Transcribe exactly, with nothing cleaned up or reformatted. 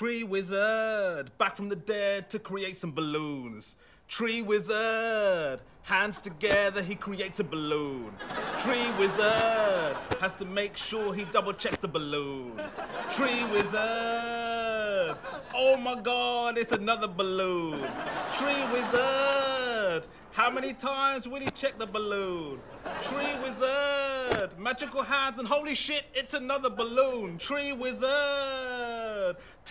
Tree wizard, back from the dead to create some balloons. Tree wizard, hands together, he creates a balloon. Tree wizard has to make sure he double checks the balloon. Tree wizard, oh my God, it's another balloon. Tree wizard, how many times will he check the balloon? Tree wizard, magical hands and holy shit, it's another balloon. Tree wizard.